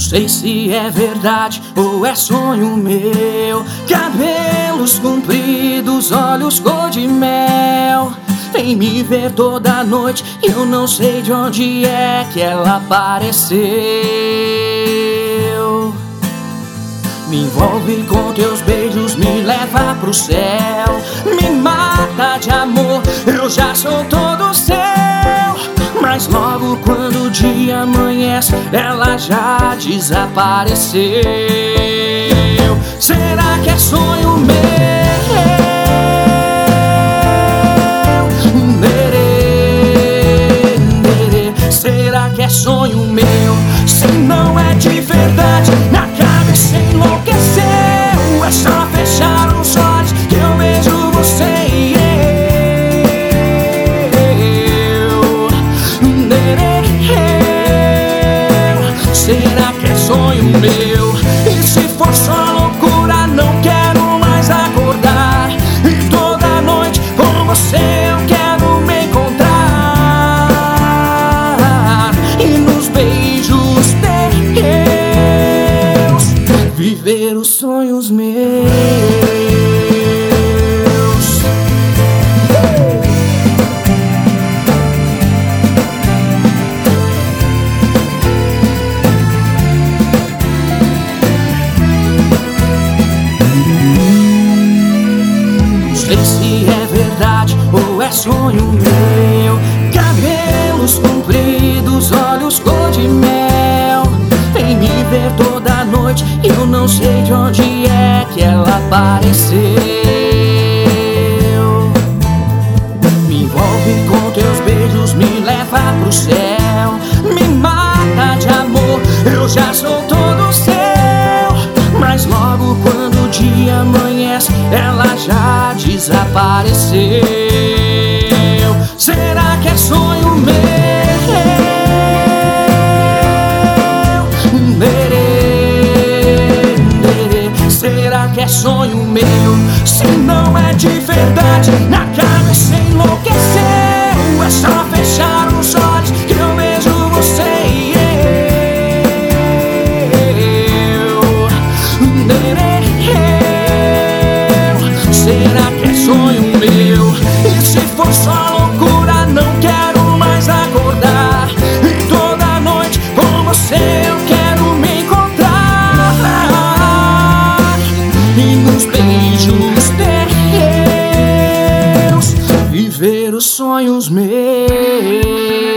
sei se é verdade ou é sonho meu. Cabelos compridos, olhos cor de mel. Vem me ver toda noite e eu não sei de onde é que ela apareceu. Me envolve com teus beijos, me leva pro céu. Me mata de amor, eu já sou todo seu. Mas logo quando o dia amanhece, ela já desapareceu. Será que é sonho meu? Será que é sonho meu? Se não é de verdade, na cabeça enlouqueceu. É só fechar os olhos que eu vejo você e eu. Será que é sonho meu? E se for só loucura, não quero mais acordar. E toda noite com você eu quero me encontrar. E nos beijos teus viver os sonhos meus. Sei se é verdade ou é sonho meu. Cabelos compridos, olhos cor de mel. Vem me ver toda noite e eu não sei de onde é que ela apareceu. Me envolve com teus beijos, me leva pro céu. Me mata de amor, eu já sou todo seu. Mas logo quando o dia amanhece, ela já desapareceu. Será que é sonho meu? Será que é sonho meu? Se não é de verdade, na cabeça enlouqueceu. É só fechar os olhos que eu vejo você e eu. Será que é sonho meu? E se for só loucura, não quero mais acordar. E toda noite com você eu quero me encontrar. E nos beijos teus viver os sonhos meus.